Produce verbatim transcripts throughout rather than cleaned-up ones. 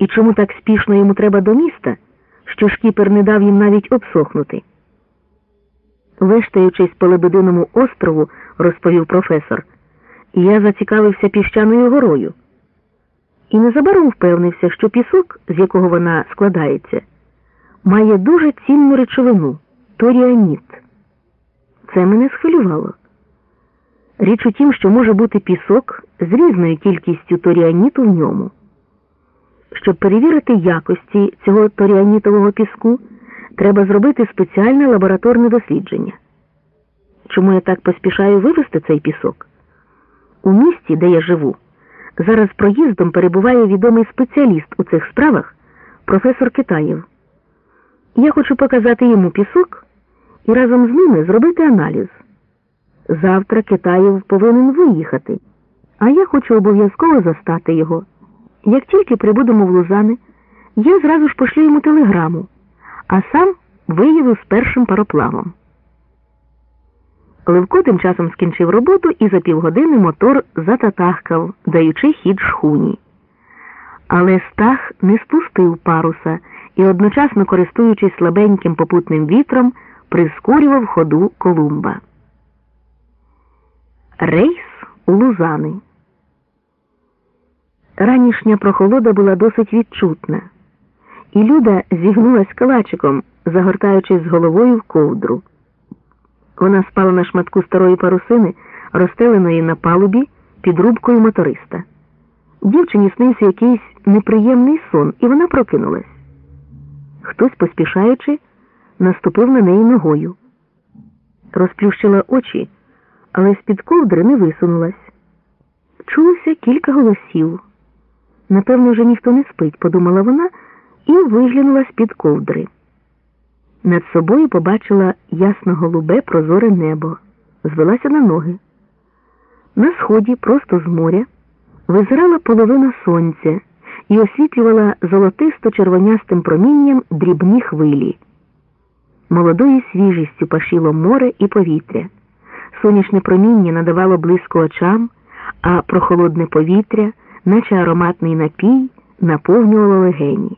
І чому так спішно йому треба до міста, що шкіпер не дав їм навіть обсохнути? Вештаючись по Лебединому острову, розповів професор, я зацікавився піщаною горою. І незабаром впевнився, що пісок, з якого вона складається, має дуже цінну речовину – торіаніт. Це мене схвилювало. Річ у тім, що може бути пісок з різною кількістю торіаніту в ньому. Щоб перевірити якості цього торіанітового піску, треба зробити спеціальне лабораторне дослідження. Чому я так поспішаю вивезти цей пісок? У місті, де я живу, зараз проїздом перебуває відомий спеціаліст у цих справах, професор Китаєв. Я хочу показати йому пісок і разом з ними зробити аналіз. Завтра Китаєв повинен виїхати, а я хочу обов'язково застати його. Як тільки прибудемо в Лузани, я зразу ж пошлю йому телеграму, а сам виїду з першим пароплавом. Левко тим часом скінчив роботу, і за півгодини мотор зататахкав, даючи хід шхуні. Але Стах не спустив паруса і, одночасно користуючись слабеньким попутним вітром, прискорював ходу Колумба. Рейс у Лузани. Ранішня прохолода була досить відчутна, і Люда зігнулась калачиком, загортаючись з головою в ковдру. Вона спала на шматку старої парусини, розстеленої на палубі під рубкою моториста. Дівчині снився якийсь неприємний сон, і вона прокинулась. Хтось, поспішаючи, наступив на неї ногою. Розплющила очі, але з-під ковдри не висунулась. Чулося кілька голосів. Напевно, вже ніхто не спить, подумала вона, і виглянула з-під ковдри. Над собою побачила ясно-голубе прозоре небо. Звелася на ноги. На сході, просто з моря, визирала половина сонця і освітлювала золотисто-червонястим промінням дрібні хвилі. Молодою свіжістю пашіло море і повітря. Сонячне проміння надавало блиску очам, а прохолодне повітря, наче ароматний напій, наповнювало легені.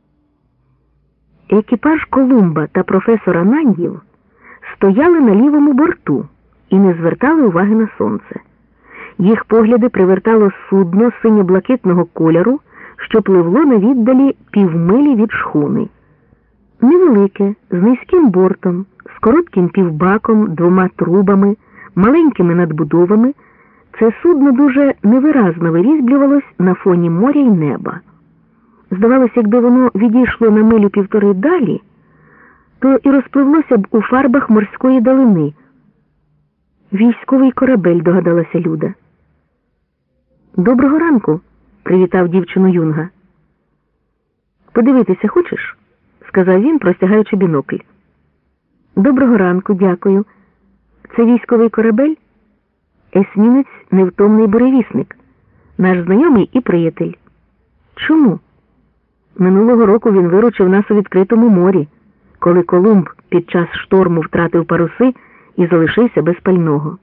Екіпаж Колумба та професора Наньїв стояли на лівому борту і не звертали уваги на сонце. Їх погляди привертало судно синьо-блакитного кольору, що пливло на віддалі півмилі від шхуни. Невелике, з низьким бортом, з коротким півбаком, двома трубами, маленькими надбудовами, це судно дуже невиразно вирізблювалось на фоні моря й неба. Здавалося, якби воно відійшло на милю півтори далі, то і розпливлося б у фарбах морської далини. Військовий корабель, догадалася Люда. «Доброго ранку», – привітав дівчину Юнга. «Подивитися хочеш?» – сказав він, простягаючи бінокль. «Доброго ранку, дякую. Це військовий корабель?» «Есмінець невтомний буревісник, наш знайомий і приятель». «Чому?» «Минулого року він виручив нас у відкритому морі, коли Колумб під час шторму втратив паруси і залишився без пального».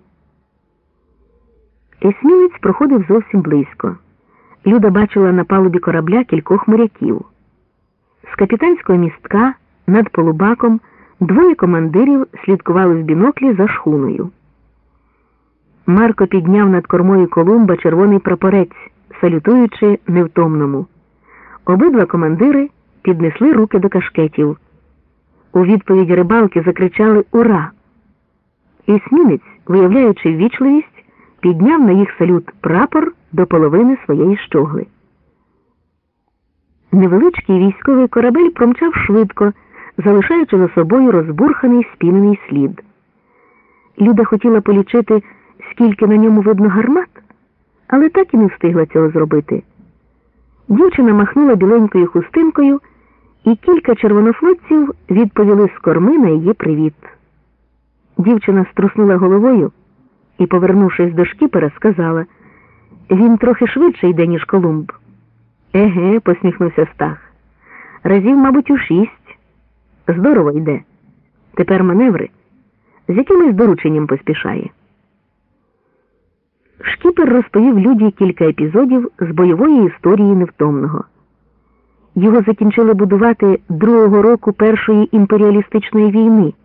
Есмінець проходив зовсім близько. Люда бачила на палубі корабля кількох моряків. З капітанського містка над полубаком двоє командирів слідкували в біноклі за шхуною. Марко підняв над кормою Колумба червоний прапорець, салютуючи невтомному. Обидва командири піднесли руки до кашкетів. У відповідь рибалки закричали «Ура!». Есмінець, виявляючи ввічливість, підняв на їх салют прапор до половини своєї щогли. Невеличкий військовий корабель промчав швидко, залишаючи за собою розбурханий спінений слід. Люда хотіла полічити, скільки на ньому видно гармат, але так і не встигла цього зробити. Дівчина махнула біленькою хустинкою, і кілька червонофлотців відповіли з корми на її привіт. Дівчина струснула головою і, повернувшись до шкіпера, сказала: «Він трохи швидше йде, ніж Колумб». «Еге», – посміхнувся Стах. «Разів, мабуть, у шість. Здорово йде. Тепер маневри. З якимось дорученням поспішає». Шкіпер розповів Люді кілька епізодів з бойової історії невтомного. Його закінчили будувати другого року Першої імперіалістичної війни,